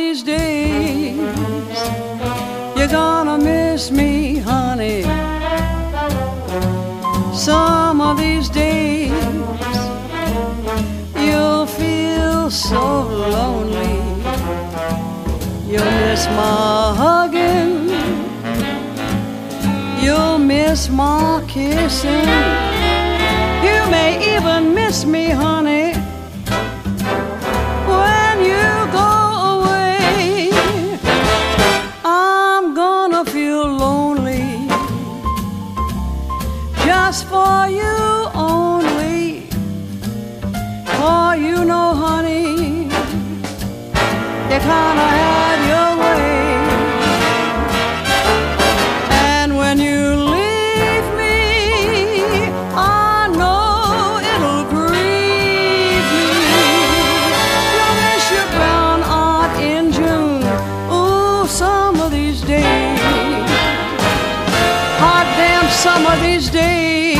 these days you're gonna miss me, honey. Some of these days you'll feel so lonely. You'll miss my hugging, you'll miss my kissing. You may even miss me, honey, when you go away. I'm gonna feel lonely just for you only. For you know, honey, you kinda had your way. And when you leave me, I know it'll grieve me. You'll miss your brown aunt in June. Ooh, some of these days, hot damn, some of these days